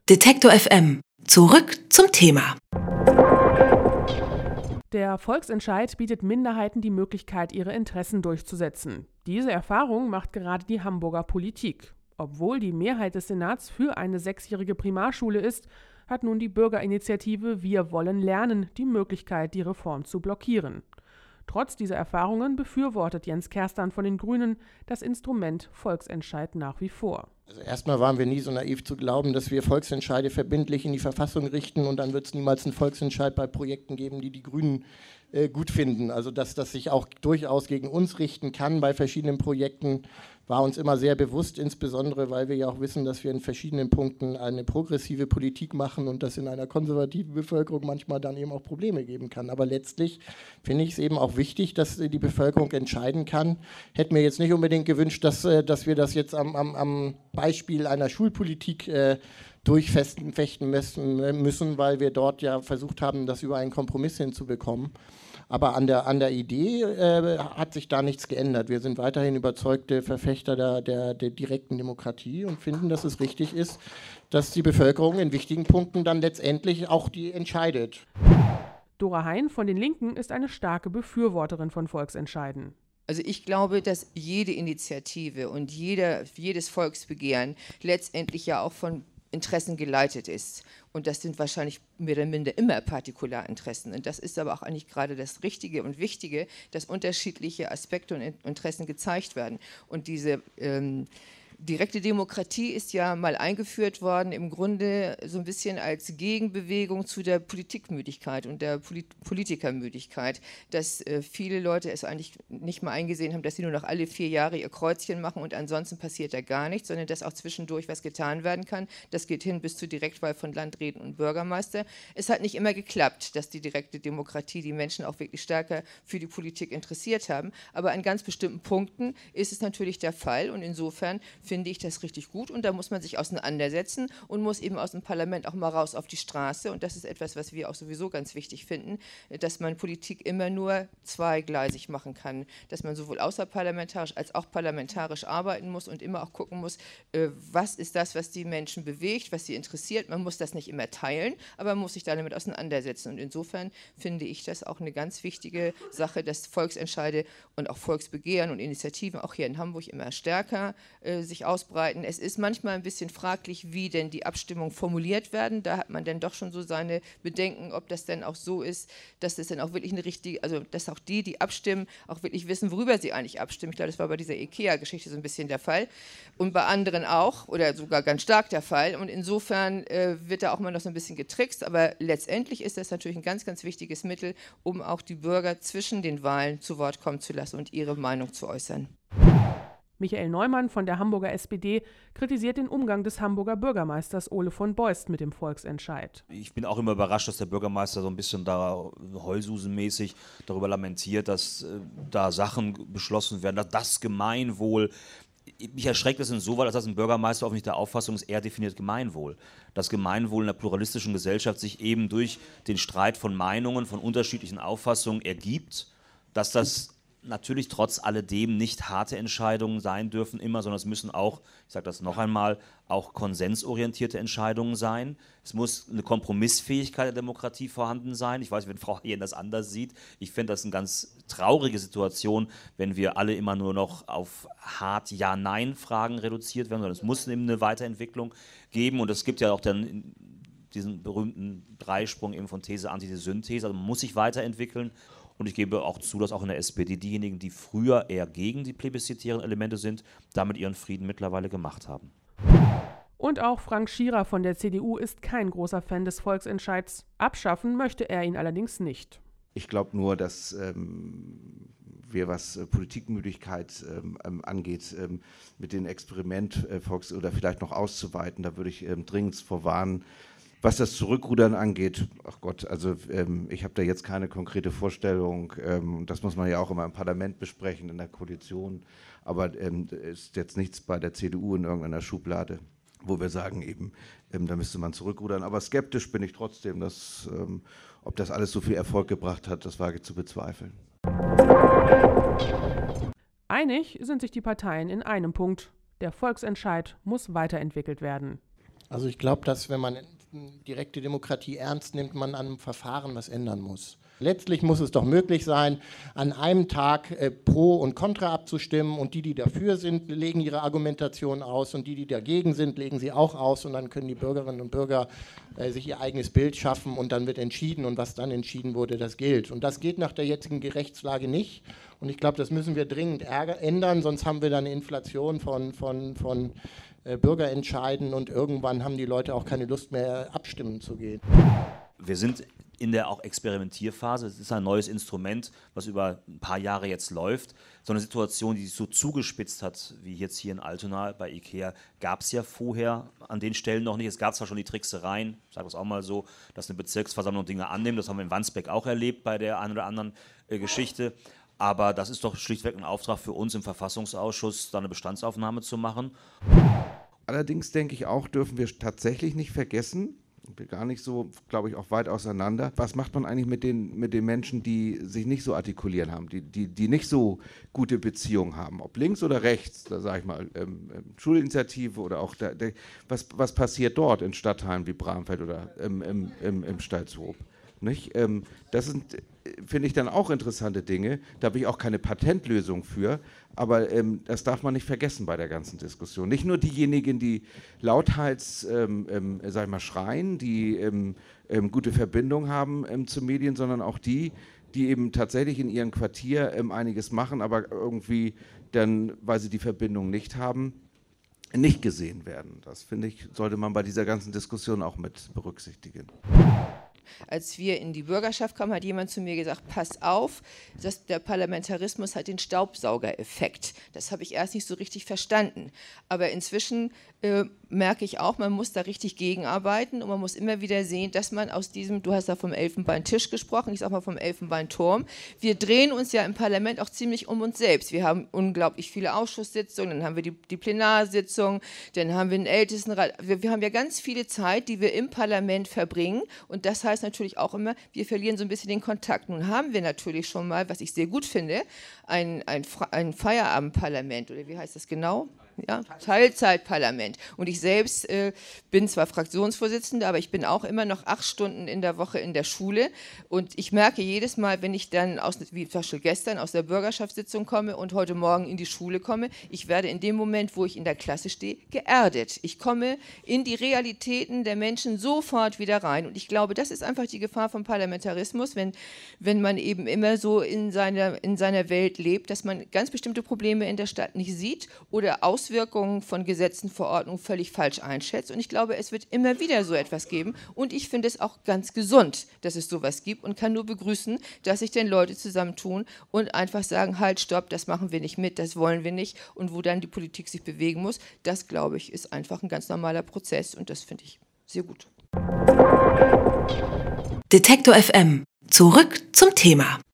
Detektor FM. Zurück zum Thema. Der Volksentscheid bietet Minderheiten die Möglichkeit, ihre Interessen durchzusetzen. Diese Erfahrung macht gerade die Hamburger Politik. Obwohl die Mehrheit des Senats für eine 6-jährige Primarschule ist, hat nun die Bürgerinitiative Wir wollen lernen die Möglichkeit, die Reform zu blockieren. Trotz dieser Erfahrungen befürwortet Jens Kerstan von den Grünen das Instrument Volksentscheid nach wie vor. Also erstmal waren wir nie so naiv zu glauben, dass wir Volksentscheide verbindlich in die Verfassung richten und dann wird es niemals einen Volksentscheid bei Projekten geben, die die Grünen gut finden. Also dass das sich auch durchaus gegen uns richten kann bei verschiedenen Projekten, war uns immer sehr bewusst, insbesondere weil wir ja auch wissen, dass wir in verschiedenen Punkten eine progressive Politik machen und das in einer konservativen Bevölkerung manchmal dann eben auch Probleme geben kann. Aber letztlich finde ich es eben auch wichtig, dass die Bevölkerung entscheiden kann. Hätte mir jetzt nicht unbedingt gewünscht, dass wir das jetzt am Beispiel einer Schulpolitik durchfechten müssen, weil wir dort ja versucht haben, das über einen Kompromiss hinzubekommen. Aber an der Idee hat sich da nichts geändert. Wir sind weiterhin überzeugte Verfechter der direkten Demokratie und finden, dass es richtig ist, dass die Bevölkerung in wichtigen Punkten dann letztendlich auch die entscheidet. Dora Hein von den Linken ist eine starke Befürworterin von Volksentscheiden. Also ich glaube, dass jede Initiative und jedes Volksbegehren letztendlich ja auch von Interessen geleitet ist. Und das sind wahrscheinlich mehr oder minder immer Partikularinteressen. Und das ist aber auch eigentlich gerade das Richtige und Wichtige, dass unterschiedliche Aspekte und Interessen gezeigt werden. Und diese direkte Demokratie ist ja mal eingeführt worden, im Grunde so ein bisschen als Gegenbewegung zu der Politikmüdigkeit und der Politikermüdigkeit, dass viele Leute es eigentlich nicht mal eingesehen haben, dass sie nur noch alle 4 Jahre ihr Kreuzchen machen und ansonsten passiert da gar nichts, sondern dass auch zwischendurch was getan werden kann. Das geht hin bis zur Direktwahl von Landräten und Bürgermeister. Es hat nicht immer geklappt, dass die direkte Demokratie die Menschen auch wirklich stärker für die Politik interessiert haben, aber an ganz bestimmten Punkten ist es natürlich der Fall und insofern finde ich das richtig gut und da muss man sich auseinandersetzen und muss eben aus dem Parlament auch mal raus auf die Straße und das ist etwas, was wir auch sowieso ganz wichtig finden, dass man Politik immer nur zweigleisig machen kann, dass man sowohl außerparlamentarisch als auch parlamentarisch arbeiten muss und immer auch gucken muss, was ist das, was die Menschen bewegt, was sie interessiert. Man muss das nicht immer teilen, aber man muss sich damit auseinandersetzen und insofern finde ich das auch eine ganz wichtige Sache, dass Volksentscheide und auch Volksbegehren und Initiativen auch hier in Hamburg immer stärker sich ausbreiten. Es ist manchmal ein bisschen fraglich, wie denn die Abstimmungen formuliert werden. Da hat man dann doch schon so seine Bedenken, ob das denn auch so ist, dass es dann auch wirklich eine richtige, also dass auch die abstimmen, auch wirklich wissen, worüber sie eigentlich abstimmen. Ich glaube, das war bei dieser IKEA-Geschichte so ein bisschen der Fall und bei anderen auch oder sogar ganz stark der Fall und insofern wird da auch mal noch so ein bisschen getrickst, aber letztendlich ist das natürlich ein ganz, ganz wichtiges Mittel, um auch die Bürger zwischen den Wahlen zu Wort kommen zu lassen und ihre Meinung zu äußern. Michael Neumann von der Hamburger SPD kritisiert den Umgang des Hamburger Bürgermeisters Ole von Beust mit dem Volksentscheid. Ich bin auch immer überrascht, dass der Bürgermeister so ein bisschen da heulsusenmäßig darüber lamentiert, dass da Sachen beschlossen werden, dass das Gemeinwohl. Mich erschreckt es insoweit, als dass ein Bürgermeister offensichtlich der Auffassung ist, er definiert Gemeinwohl. Das Gemeinwohl in einer pluralistischen Gesellschaft sich eben durch den Streit von Meinungen, von unterschiedlichen Auffassungen ergibt, dass das natürlich trotz alledem nicht harte Entscheidungen sein dürfen immer, sondern es müssen auch, ich sage das noch einmal, auch konsensorientierte Entscheidungen sein. Es muss eine Kompromissfähigkeit der Demokratie vorhanden sein. Ich weiß nicht, wenn Frau Jen das anders sieht. Ich finde das eine ganz traurige Situation, wenn wir alle immer nur noch auf hart Ja-Nein-Fragen reduziert werden, sondern es muss eben eine Weiterentwicklung geben und es gibt ja auch dann diesen berühmten Dreisprung eben von These, Antithese, Synthese, also man muss sich weiterentwickeln. Und ich gebe auch zu, dass auch in der SPD diejenigen, die früher eher gegen die plebiszitären Elemente sind, damit ihren Frieden mittlerweile gemacht haben. Und auch Frank Schierer von der CDU ist kein großer Fan des Volksentscheids. Abschaffen möchte er ihn allerdings nicht. Ich glaube nur, dass wir, was Politikmüdigkeit angeht, mit dem Experiment oder vielleicht noch auszuweiten, da würde ich dringend vorwarnen. Was das Zurückrudern angeht, ach Gott, also ich habe da jetzt keine konkrete Vorstellung. Das muss man ja auch immer im Parlament besprechen, in der Koalition. Aber ist jetzt nichts bei der CDU in irgendeiner Schublade, wo wir sagen eben, da müsste man zurückrudern. Aber skeptisch bin ich trotzdem, dass, ob das alles so viel Erfolg gebracht hat, das wage ich zu bezweifeln. Einig sind sich die Parteien in einem Punkt. Der Volksentscheid muss weiterentwickelt werden. Also ich glaube, dass wenn man direkte Demokratie ernst nimmt, man an einem Verfahren was ändern muss. Letztlich muss es doch möglich sein, an einem Tag pro und contra abzustimmen und die dafür sind, legen ihre Argumentation aus und die dagegen sind, legen sie auch aus und dann können die Bürgerinnen und Bürger sich ihr eigenes Bild schaffen und dann wird entschieden und was dann entschieden wurde, das gilt. Und das geht nach der jetzigen Rechtslage nicht und ich glaube, das müssen wir dringend ändern, sonst haben wir dann eine Inflation von Bürgerentscheiden und irgendwann haben die Leute auch keine Lust mehr, abstimmen zu gehen. Wir sind in der auch Experimentierphase. Es ist ein neues Instrument, was über ein paar Jahre jetzt läuft. So eine Situation, die sich so zugespitzt hat, wie jetzt hier in Altona bei IKEA, gab es ja vorher an den Stellen noch nicht. Es gab zwar schon die Tricksereien, ich sage das auch mal so, dass eine Bezirksversammlung Dinge annimmt. Das haben wir in Wandsbek auch erlebt bei der einen oder anderen Geschichte. Aber das ist doch schlichtweg ein Auftrag für uns im Verfassungsausschuss, da eine Bestandsaufnahme zu machen. Allerdings denke ich auch, dürfen wir tatsächlich nicht vergessen, gar nicht so, glaube ich, auch weit auseinander. Was macht man eigentlich mit den Menschen, die sich nicht so artikulieren haben, die nicht so gute Beziehungen haben, ob links oder rechts, da sage ich mal, Schulinitiative oder auch, was passiert dort in Stadtteilen wie Bramfeld oder im Stalzhoop? Nicht? Das sind, finde ich, dann auch interessante Dinge. Da habe ich auch keine Patentlösung für, aber das darf man nicht vergessen bei der ganzen Diskussion. Nicht nur diejenigen, die lauthals, sag ich mal, schreien, die gute Verbindung haben zu Medien, sondern auch die eben tatsächlich in ihrem Quartier einiges machen, aber irgendwie dann, weil sie die Verbindung nicht haben, nicht gesehen werden. Das, finde ich, sollte man bei dieser ganzen Diskussion auch mit berücksichtigen. Als wir in die Bürgerschaft kamen, hat jemand zu mir gesagt, pass auf, der Parlamentarismus hat den Staubsaugereffekt. Das habe ich erst nicht so richtig verstanden. Aber inzwischen merke ich auch, man muss da richtig gegenarbeiten und man muss immer wieder sehen, dass man aus diesem, du hast da vom Elfenbeintisch gesprochen, ich sage mal vom Elfenbeinturm, wir drehen uns ja im Parlament auch ziemlich um uns selbst. Wir haben unglaublich viele Ausschusssitzungen, dann haben wir die Plenarsitzung, dann haben wir den Ältestenrat. Wir haben ja ganz viele Zeit, die wir im Parlament verbringen und das heißt natürlich auch immer, wir verlieren so ein bisschen den Kontakt. Nun haben wir natürlich schon mal, was ich sehr gut finde, ein Feierabendparlament, oder wie heißt das genau? Ja, Teilzeitparlament. Und ich selbst bin zwar Fraktionsvorsitzende, aber ich bin auch immer noch 8 Stunden in der Woche in der Schule. Und ich merke jedes Mal, wenn ich dann, wie zum Beispiel gestern, aus der Bürgerschaftssitzung komme und heute Morgen in die Schule komme, ich werde in dem Moment, wo ich in der Klasse stehe, geerdet. Ich komme in die Realitäten der Menschen sofort wieder rein. Und ich glaube, das ist einfach die Gefahr vom Parlamentarismus, wenn man eben immer so in seiner Welt lebt, dass man ganz bestimmte Probleme in der Stadt nicht sieht oder Auswirkungen von Gesetzen, Verordnungen völlig falsch einschätzt. Und ich glaube, es wird immer wieder so etwas geben. Und ich finde es auch ganz gesund, dass es sowas gibt und kann nur begrüßen, dass sich denn Leute zusammentun und einfach sagen, halt, stopp, das machen wir nicht mit, das wollen wir nicht. Und wo dann die Politik sich bewegen muss, das, glaube ich, ist einfach ein ganz normaler Prozess und das finde ich sehr gut. Detektor FM. Zurück zum Thema.